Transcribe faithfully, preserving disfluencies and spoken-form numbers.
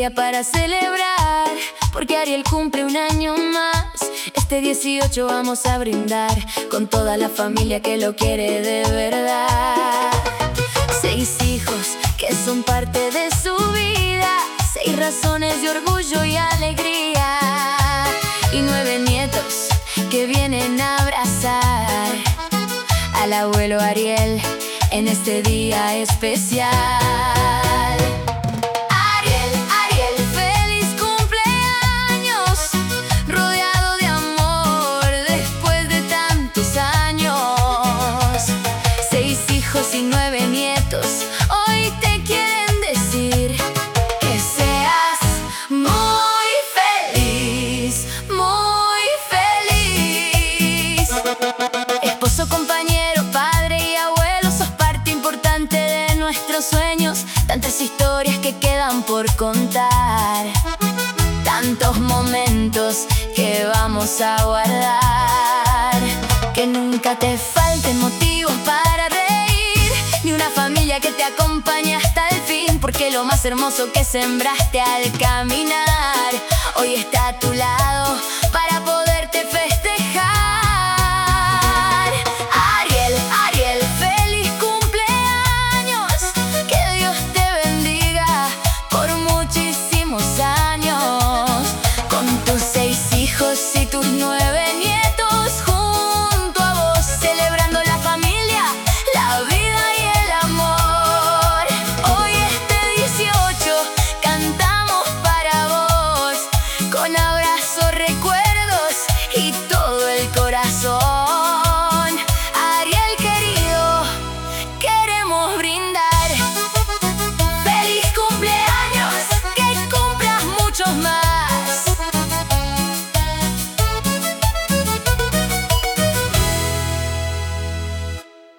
día para celebrar, porque Ariel cumple un año más. Este dieciocho vamos a brindar con toda la familia que lo quiere de verdad. Seis hijos que son parte de su vida, seis razones de orgullo y alegría, y nueve nietos que vienen a abrazar al abuelo Ariel en este día especial. Ariel, Ariel, feliz cumpleaños, rodeado de amor después de tantos años. Seis hijos y nueve nietos hoy te quieren decir que seas muy feliz, muy feliz. Esposo, compañero, padre y abuelo, sos parte importante de nuestros sueños. Tantas historias que quedan por contar, tantos momentos que vamos a guardar. Que nunca te falten motivos para reír, ni una familia que te acompañe hasta el fin, porque lo más hermoso que sembraste al caminar hoy está